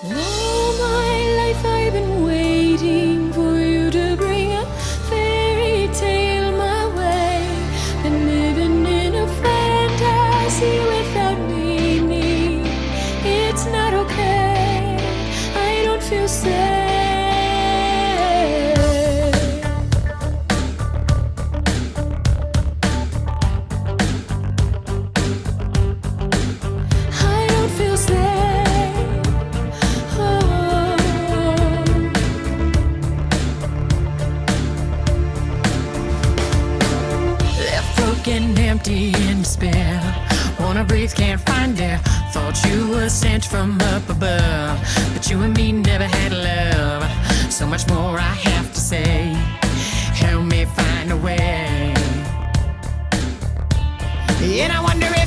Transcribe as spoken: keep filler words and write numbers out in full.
All my life I've been waiting for you to bring a fairy tale my way. Been living in a fantasy without meaning. It's not okay, I don't feel safe. I don't feel safe. Oh. Left broken, empty, in despair. Wanna breathe, can't find air. Thought you were sent from up above, but you and me never had love. So much more I have to say. Help me find a way. And I wonder if